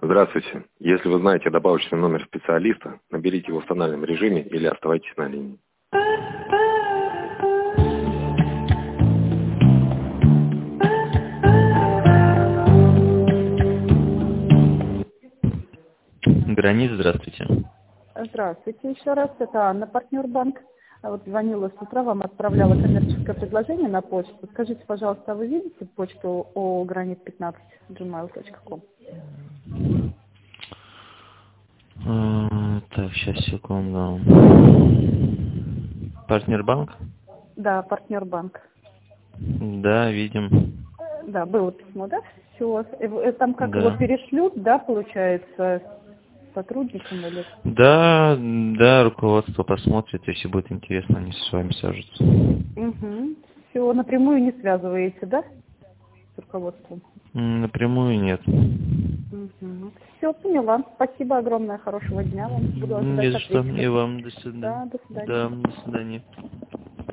Здравствуйте. Если вы знаете добавочный номер специалиста, наберите его в тональном режиме или оставайтесь на линии. Гранит, здравствуйте. Здравствуйте еще раз. Это Анна, партнер банк. Вот звонила с утра, вам отправляла коммерческое предложение на почту. Скажите, пожалуйста, вы видите почту о granit15@gmail.com? Так, сейчас, секунду. Партнер банк? Да, партнер банк. Да, видим. Да, было письмо, да? Все. Там как Да. его перешлют, да, получается, сотрудникам или... Да, руководство посмотрит, если будет интересно, они с вами свяжутся. Угу. Все, напрямую не связываете, да, с руководством? Напрямую нет. Угу. Все, поняла. Спасибо огромное, хорошего дня вам. Буду ожидать Не за что, ответчика. и вам до свидания. Да, до свидания. Да, до свидания.